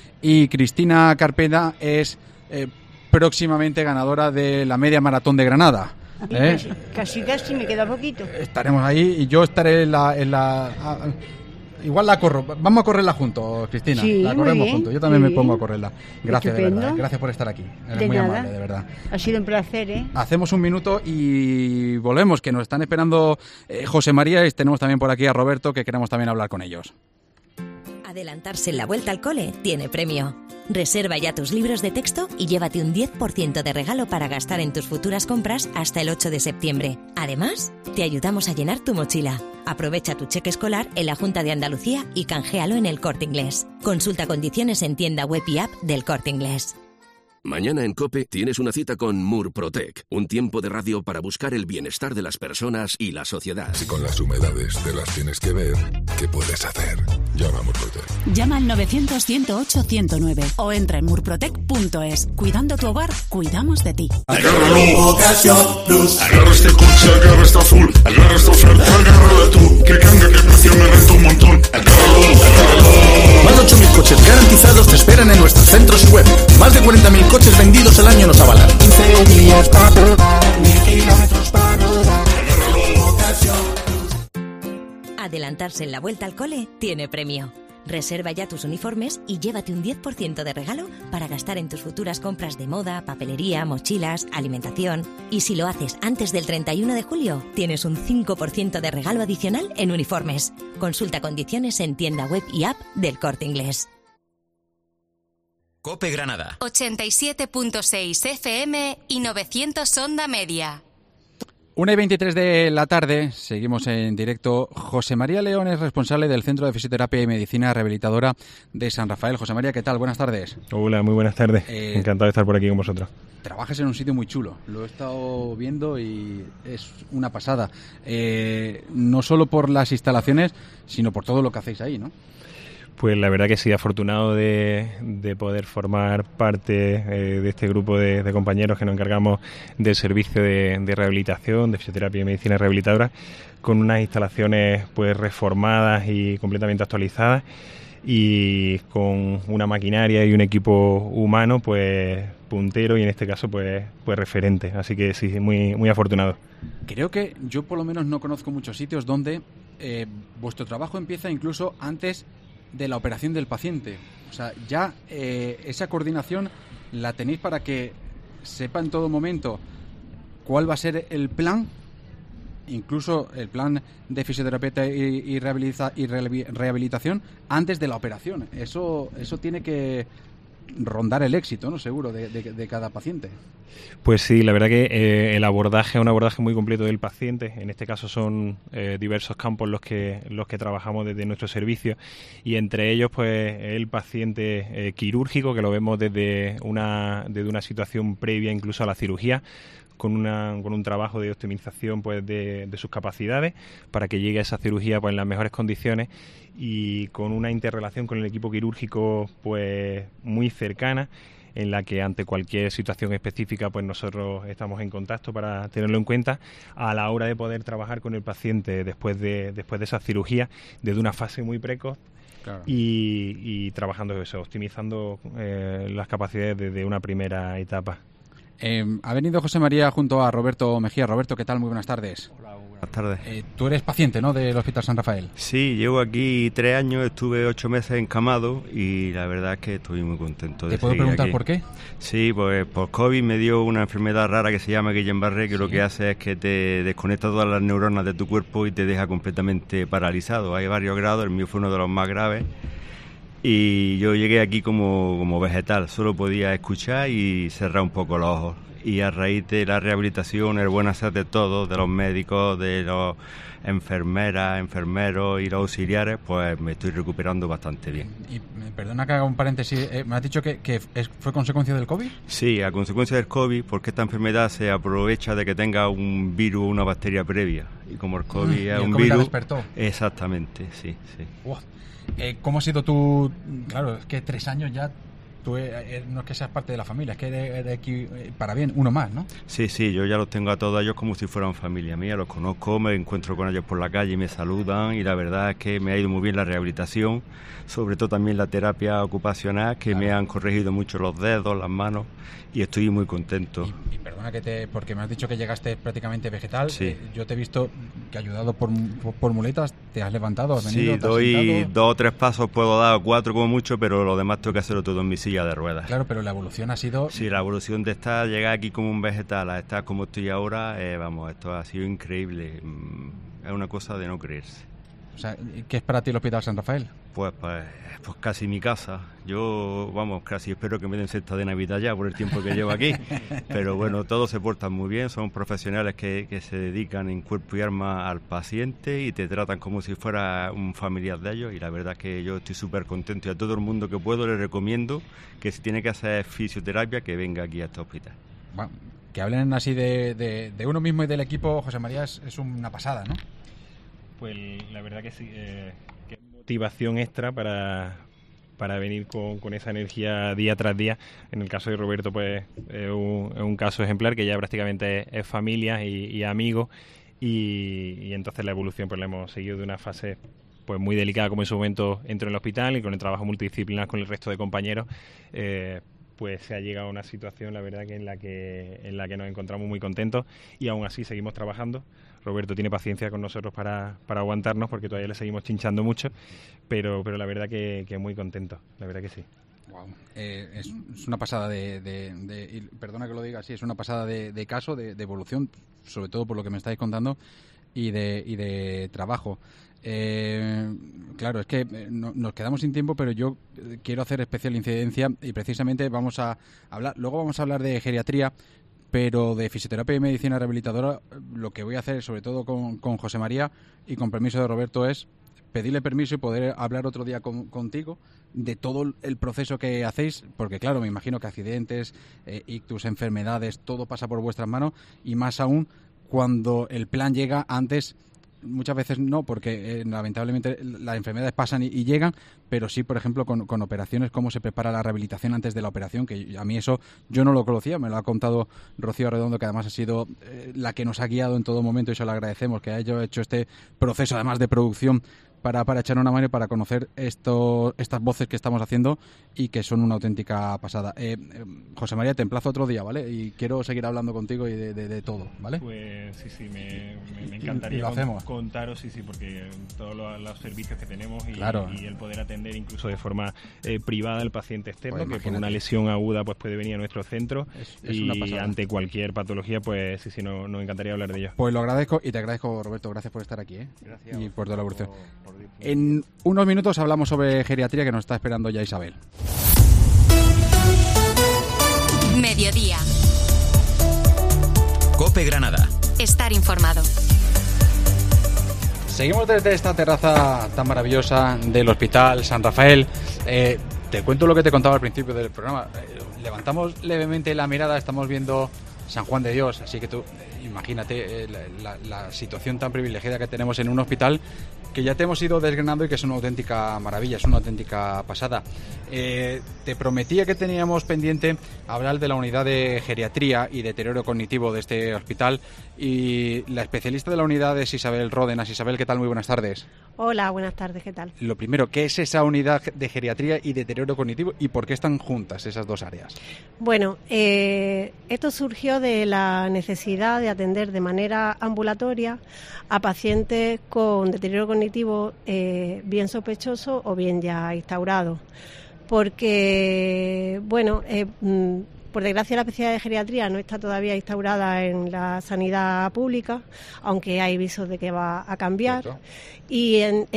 y Cristina Carpena es próximamente ganadora de la media maratón de Granada. Casi me queda poquito. Estaremos ahí y yo estaré en la igual la corro. Vamos a correrla juntos, Cristina. Sí, la corremos juntos. Yo también me pongo a correrla. Gracias, estupendo. de verdad. Gracias por estar aquí. Eres muy amable, de verdad. Ha sido un placer, Hacemos un minuto y volvemos, que nos están esperando José María y tenemos también por aquí a Roberto, que queremos también hablar con ellos. Adelantarse en la vuelta al cole tiene premio. Reserva ya tus libros de texto y llévate un 10% de regalo para gastar en tus futuras compras hasta el 8 de septiembre. Además, te ayudamos a llenar tu mochila. Aprovecha tu cheque escolar en la Junta de Andalucía y canjealo en El Corte Inglés. Consulta condiciones en tienda web y app del Corte Inglés. Mañana en COPE tienes una cita con Murprotec, un tiempo de radio para buscar el bienestar de las personas y la sociedad. Si con las humedades te las tienes que ver, ¿qué puedes hacer? Llama a Murprotec. Llama al 900-108-109 o entra en murprotec.es. Cuidando tu hogar, cuidamos de ti. Agárralo, Ocasión Plus. Agarra este coche, agarra esta azul. Agarra esta oferta, agárrala tú. Que cambia, que precio me renta un montón. Agárralo. Más de 8.000 coches garantizados te esperan en nuestros centros web. Más de 40.000 coches vendidos al año nos avalan. 15 días para probar, 1000 kilómetros para rodar. Adelantarse en la vuelta al cole tiene premio. Reserva ya tus uniformes y llévate un 10% de regalo para gastar en tus futuras compras de moda, papelería, mochilas, alimentación. Y si lo haces antes del 31 de julio, tienes un 5% de regalo adicional en uniformes. Consulta condiciones en tienda web y app del Corte Inglés. COPE Granada. 87.6 FM y 900 onda media. 1:23 de la tarde, seguimos en directo. José María León es responsable del Centro de Fisioterapia y Medicina Rehabilitadora de San Rafael. José María, ¿qué tal? Buenas tardes. Hola, muy buenas tardes. Encantado de estar por aquí con vosotros. Trabajas en un sitio muy chulo, lo he estado viendo y es una pasada. No solo por las instalaciones, sino por todo lo que hacéis ahí, ¿no? Pues la verdad que sí, afortunado de poder formar parte de este grupo de compañeros que nos encargamos del servicio de rehabilitación, de fisioterapia y medicina rehabilitadora, con unas instalaciones pues reformadas y completamente actualizadas, y con una maquinaria y un equipo humano pues puntero, y en este caso pues referente. Así que sí, muy afortunado. Creo que yo por lo menos no conozco muchos sitios donde vuestro trabajo empieza incluso antes de la operación del paciente. O sea, ya esa coordinación la tenéis para que sepa en todo momento cuál va a ser el plan, incluso el plan de fisioterapia y rehabilitación antes de la operación. Eso tiene que rondar el éxito, ¿no? Seguro, de cada paciente. Pues sí, la verdad que el abordaje es un abordaje muy completo del paciente. En este caso son diversos campos los que trabajamos desde nuestro servicio, y entre ellos pues el paciente quirúrgico, que lo vemos desde una situación previa incluso a la cirugía, con un trabajo de optimización pues de sus capacidades para que llegue a esa cirugía pues en las mejores condiciones, y con una interrelación con el equipo quirúrgico pues muy cercana, en la que ante cualquier situación específica pues nosotros estamos en contacto para tenerlo en cuenta a la hora de poder trabajar con el paciente después de esa cirugía, desde una fase muy precoz. Claro. Y trabajando eso, optimizando las capacidades desde una primera etapa. Ha venido José María junto a Roberto Mejía. Roberto, ¿qué tal? Muy buenas tardes. Hola, buenas tardes. Tú eres paciente, ¿no?, del Hospital San Rafael. Sí, llevo aquí 3 años, estuve 8 meses encamado y la verdad es que estoy muy contento de seguir aquí. ¿Te puedo preguntar por qué? Sí, pues por COVID me dio una enfermedad rara que se llama Guillain-Barré, que lo que hace es que te desconecta todas las neuronas de tu cuerpo y te deja completamente paralizado. Hay varios grados, el mío fue uno de los más graves. Y yo llegué aquí como vegetal, solo podía escuchar y cerrar un poco los ojos. Y a raíz de la rehabilitación, el buen hacer de todos, de los médicos, de los enfermeras, enfermeros y los auxiliares, pues me estoy recuperando bastante bien. Y perdona que haga un paréntesis, ¿me has dicho que fue consecuencia del COVID? Sí, a consecuencia del COVID, porque esta enfermedad se aprovecha de que tenga un virus o una bacteria previa. Y como el COVID es un COVID virus... la despertó. Exactamente, sí. Wow. ¿Cómo ha sido tu...? Claro, es que 3 años ya... Tú no es que seas parte de la familia, es que eres aquí para bien, uno más, ¿no? Sí, yo ya los tengo a todos ellos como si fueran familia mía, los conozco, me encuentro con ellos por la calle y me saludan, y la verdad es que me ha ido muy bien la rehabilitación, sobre todo también la terapia ocupacional, que me han corregido mucho los dedos, las manos, y estoy muy contento. Y perdona porque me has dicho que llegaste prácticamente vegetal. Sí. Yo te he visto que ayudado por muletas, te has levantado, has venido, sí, te has doy sentado. 2 o 3 pasos, puedo dar 4 como mucho, pero lo demás tengo que hacerlo todo en mi silla de ruedas. Claro, pero la evolución ha sido... Sí, la evolución de llegar aquí como un vegetal a estar como estoy ahora, esto ha sido increíble. Es una cosa de no creerse. O sea, ¿qué es para ti el Hospital San Rafael? Pues casi mi casa. Yo, casi espero que me den cesta de Navidad ya por el tiempo que llevo aquí. Pero bueno, todos se portan muy bien, son profesionales que se dedican en cuerpo y alma al paciente y te tratan como si fuera un familiar de ellos, y la verdad es que yo estoy súper contento, y a todo el mundo que puedo le recomiendo que si tiene que hacer fisioterapia, que venga aquí a este hospital. Bueno, que hablen así de uno mismo y del equipo, José María, es una pasada, ¿no? Pues la verdad que sí, que motivación extra para venir con esa energía día tras día. En el caso de Roberto, pues es un caso ejemplar, que ya prácticamente es familia y amigo, y entonces la evolución pues la hemos seguido de una fase pues muy delicada, como en su momento entró en el hospital, y con el trabajo multidisciplinar con el resto de compañeros, pues se ha llegado a una situación, la verdad, que en la que nos encontramos muy contentos, y aún así seguimos trabajando. Roberto tiene paciencia con nosotros para aguantarnos, porque todavía le seguimos chinchando mucho, pero la verdad que muy contento, la verdad que sí. Wow. Es una pasada y perdona que lo diga así, es una pasada de caso, de evolución, sobre todo por lo que me estáis contando, y de trabajo. Claro, es que nos quedamos sin tiempo, pero yo quiero hacer especial incidencia, y precisamente vamos a hablar de geriatría, pero de fisioterapia y medicina rehabilitadora. Lo que voy a hacer, sobre todo con José María y con permiso de Roberto, es pedirle permiso y poder hablar otro día contigo de todo el proceso que hacéis, porque claro, me imagino que accidentes, ictus, enfermedades, todo pasa por vuestras manos, y más aún cuando el plan llega antes muchas veces no, porque lamentablemente las enfermedades pasan y llegan, pero sí, por ejemplo, con operaciones, cómo se prepara la rehabilitación antes de la operación, que a mí eso yo no lo conocía, me lo ha contado Rocío Arredondo, que además ha sido la que nos ha guiado en todo momento, y se lo agradecemos, que haya hecho este proceso, además de producción, para echar una mano y para conocer estas voces que estamos haciendo y que son una auténtica pasada. José María, te emplazo otro día, ¿vale? Y quiero seguir hablando contigo y de todo, ¿vale? Pues sí, me encantaría contaros, porque todos los servicios que tenemos y el poder atender incluso de forma privada al paciente externo, pues que por una lesión aguda pues puede venir a nuestro centro y ante cualquier patología, pues sí, nos encantaría hablar de ello. Pues lo agradezco y te agradezco, Roberto, gracias por estar aquí, Gracias. Y por toda la evolución. En unos minutos hablamos sobre geriatría, que nos está esperando ya Isabel. Mediodía. COPE Granada. Estar informado. Seguimos desde esta terraza tan maravillosa del Hospital San Rafael. Te cuento lo que te contaba al principio del programa. Levantamos levemente la mirada, estamos viendo San Juan de Dios, así que tú imagínate la situación tan privilegiada que tenemos en un hospital que ya te hemos ido desgranando y que es una auténtica maravilla, es una auténtica pasada. Te prometía que teníamos pendiente hablar de la unidad de geriatría y deterioro cognitivo de este hospital, y la especialista de la unidad es Isabel Ródenas. Isabel, ¿qué tal? Muy buenas tardes. Hola, buenas tardes, ¿qué tal? Lo primero, ¿qué es esa unidad de geriatría y deterioro cognitivo y por qué están juntas esas dos áreas? Bueno, esto surgió de la necesidad de atender de manera ambulatoria a pacientes con deterioro cognitivo bien sospechoso o bien ya instaurado. Porque, bueno, por desgracia la especialidad de geriatría no está todavía instaurada en la sanidad pública, aunque hay visos de que va a cambiar. ¿Cierto? Y en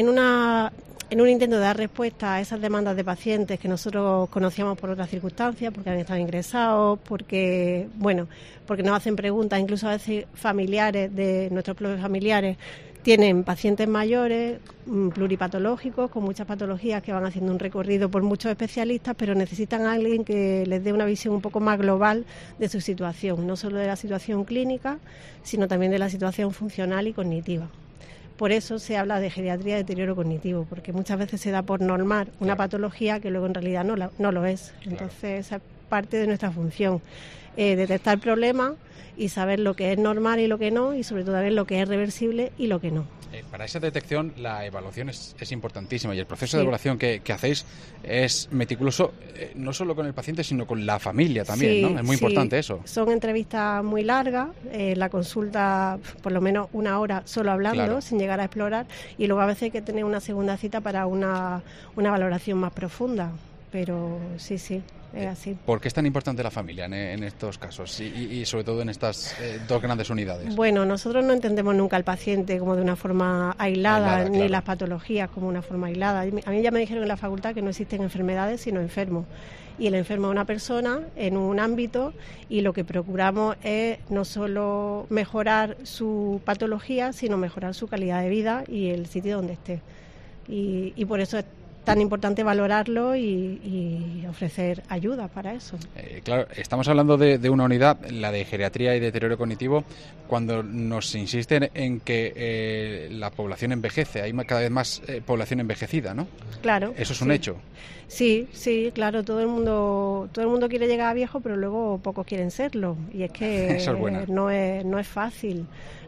un intento de dar respuesta a esas demandas de pacientes que nosotros conocíamos por otras circunstancias, porque han estado ingresados, porque nos hacen preguntas, incluso a veces familiares de nuestros propios familiares tienen pacientes mayores, pluripatológicos, con muchas patologías, que van haciendo un recorrido por muchos especialistas, pero necesitan a alguien que les dé una visión un poco más global de su situación, no solo de la situación clínica, sino también de la situación funcional y cognitiva. Por eso se habla de geriatría de deterioro cognitivo, porque muchas veces se da por normar una patología que luego en realidad no lo es. Entonces esa es parte de nuestra función, detectar problemas y saber lo que es normal y lo que no, y sobre todo saber lo que es reversible y lo que no. Para esa detección la evaluación es importantísima, y el proceso de evaluación que hacéis es meticuloso, no solo con el paciente sino con la familia también, ¿no? Es muy importante eso. Son entrevistas muy largas, la consulta por lo menos una hora solo hablando, sin llegar a explorar, y luego a veces hay que tener una segunda cita para una valoración más profunda, pero sí, es así. ¿Por qué es tan importante la familia en estos casos y sobre todo en estas dos grandes unidades? Bueno, nosotros no entendemos nunca al paciente como de una forma aislada, ni las patologías como una forma aislada. A mí ya me dijeron en la facultad que no existen enfermedades sino enfermos. Y el enfermo es una persona en un ámbito, y lo que procuramos es no solo mejorar su patología, sino mejorar su calidad de vida y el sitio donde esté. Y por eso es tan importante valorarlo y ofrecer ayuda para eso. Claro, estamos hablando de una unidad, la de geriatría y deterioro cognitivo, cuando nos insisten en que la población envejece, hay cada vez más población envejecida, ¿no? Claro. Eso es un hecho. Sí, claro, todo el mundo quiere llegar a viejo, pero luego pocos quieren serlo, y es que eso es buena. No es fácil.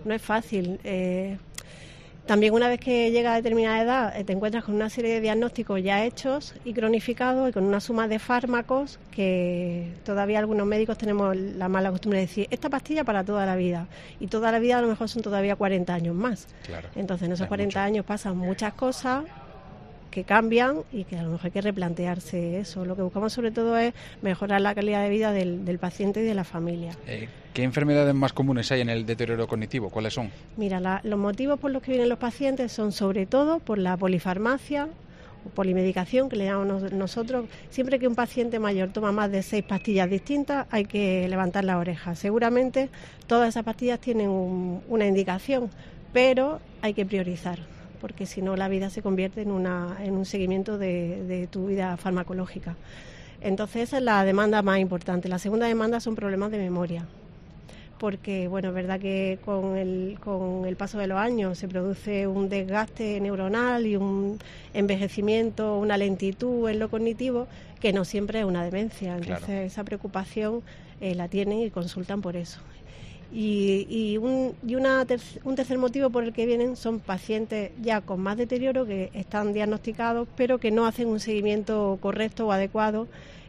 También una vez que llega a determinada edad te encuentras con una serie de diagnósticos ya hechos y cronificados, y con una suma de fármacos que todavía algunos médicos tenemos la mala costumbre de decir esta pastilla para toda la vida, y toda la vida a lo mejor son todavía 40 años más. Claro. Entonces en esos 40 años pasan muchas cosas que cambian y que a lo mejor hay que replantearse eso. Lo que buscamos sobre todo es mejorar la calidad de vida del paciente y de la familia. ¿Qué enfermedades más comunes hay en el deterioro cognitivo? ¿Cuáles son? Mira, los motivos por los que vienen los pacientes son sobre todo por la polifarmacia o polimedicación, que le llamamos nosotros. Siempre que un paciente mayor toma más de 6 pastillas distintas, hay que levantar la oreja. Seguramente todas esas pastillas tienen una indicación, pero hay que priorizar, porque si no la vida se convierte en un seguimiento de tu vida farmacológica. Entonces esa es la demanda más importante. La segunda demanda son problemas de memoria, porque bueno, es verdad que con el paso de los años se produce un desgaste neuronal y un envejecimiento, una lentitud en lo cognitivo, que no siempre es una demencia. Entonces esa preocupación la tienen y consultan por eso. Y un tercer motivo por el que vienen son pacientes ya con más deterioro que están diagnosticados pero que no hacen un seguimiento correcto o adecuado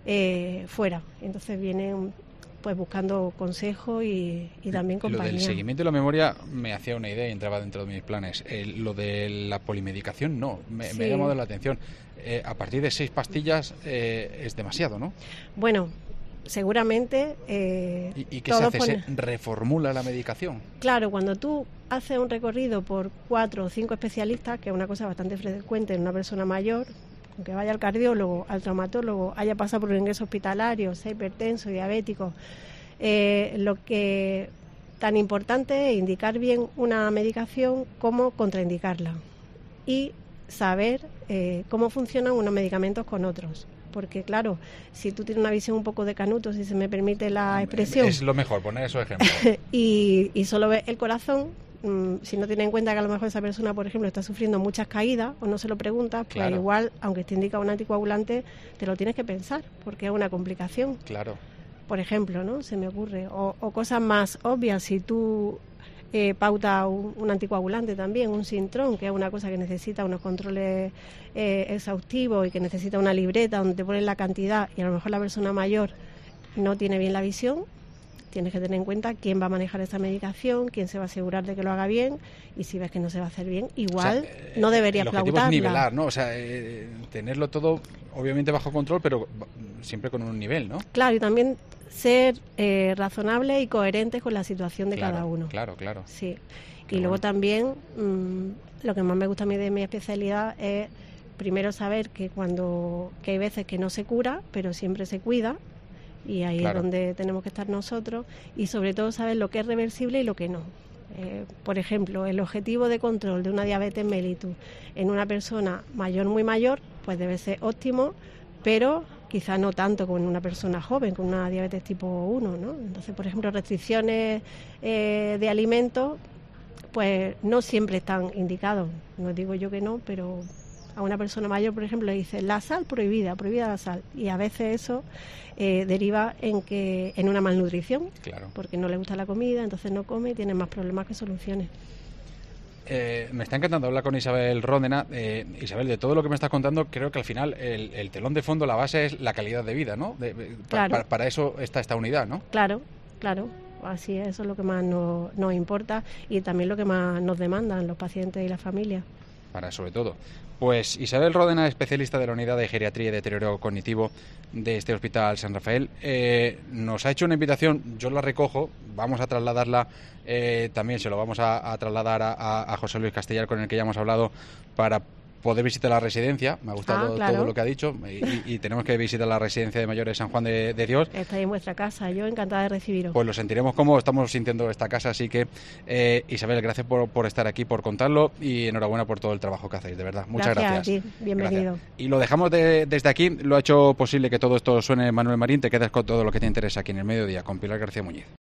fuera. Entonces vienen pues buscando consejo y también compañía. Lo del seguimiento y la memoria me hacía una idea y entraba dentro de mis planes. Lo de la polimedicación me ha llamado la atención. A partir de 6 pastillas es demasiado, ¿no? Bueno, seguramente ¿Y qué se hace? ¿Se reformula la medicación? Claro, cuando tú haces un recorrido por 4 o 5 especialistas, que es una cosa bastante frecuente en una persona mayor, aunque vaya al cardiólogo, al traumatólogo, haya pasado por un ingreso hospitalario, sea hipertenso, diabético, lo que tan importante es indicar bien una medicación como contraindicarla y saber cómo funcionan unos medicamentos con otros. Porque claro, si tú tienes una visión un poco de canuto, si se me permite la expresión... Es lo mejor, poner esos ejemplos. y solo ves el corazón, si no tienes en cuenta que a lo mejor esa persona, por ejemplo, está sufriendo muchas caídas o no se lo preguntas, pues igual, aunque esté indicado un anticoagulante, te lo tienes que pensar, porque es una complicación. Claro. Por ejemplo, ¿no? Se me ocurre. O cosas más obvias, si tú... pauta un anticoagulante también, un Sintrom, que es una cosa que necesita unos controles exhaustivos y que necesita una libreta donde te ponen la cantidad y a lo mejor la persona mayor no tiene bien la visión, tienes que tener en cuenta quién va a manejar esa medicación, quién se va a asegurar de que lo haga bien y si ves que no se va a hacer bien, igual no deberías pautarla. El objetivo es nivelar, ¿no? O sea, tenerlo todo obviamente bajo control, pero siempre con un nivel, ¿no? Claro, y también ser razonables y coherentes con la situación de cada uno. Claro. Sí. Y luego también lo que más me gusta a mí de mi especialidad es primero saber que hay veces que no se cura, pero siempre se cuida y ahí es donde tenemos que estar nosotros y sobre todo saber lo que es reversible y lo que no. Por ejemplo, el objetivo de control de una diabetes mellitus en una persona mayor, muy mayor, pues debe ser óptimo, pero quizá no tanto como en una persona joven, con una diabetes tipo 1, ¿no? Entonces, por ejemplo, restricciones de alimentos, pues no siempre están indicados. No digo yo que no, pero a una persona mayor, por ejemplo, le dicen la sal prohibida la sal. Y a veces eso deriva en una malnutrición, porque no le gusta la comida, entonces no come y tiene más problemas que soluciones. Me está encantando hablar con Isabel Ródena. Isabel, de todo lo que me estás contando, creo que al final el telón de fondo, la base es la calidad de vida, ¿no? Para eso está esta unidad, ¿no? Claro. Así es, eso es lo que más nos importa y también lo que más nos demandan los pacientes y las familias. Sobre todo. Pues Isabel Ródena, especialista de la unidad de geriatría y deterioro cognitivo de este Hospital San Rafael, nos ha hecho una invitación, yo la recojo, vamos a trasladarla, también se lo vamos a trasladar a José Luis Castellar, con el que ya hemos hablado, para poder visitar la residencia. Me ha gustado todo lo que ha dicho y tenemos que visitar la residencia de mayores San Juan de Dios. Estáis en vuestra casa, yo encantada de recibiros. Pues lo sentiremos como estamos sintiendo esta casa, así que Isabel, gracias por estar aquí, por contarlo y enhorabuena por todo el trabajo que hacéis, de verdad. Muchas gracias. A ti, bienvenido. Gracias. Y lo dejamos desde aquí, lo ha hecho posible que todo esto suene Manuel Marín. Te quedas con todo lo que te interesa aquí en el Mediodía con Pilar García Muñiz.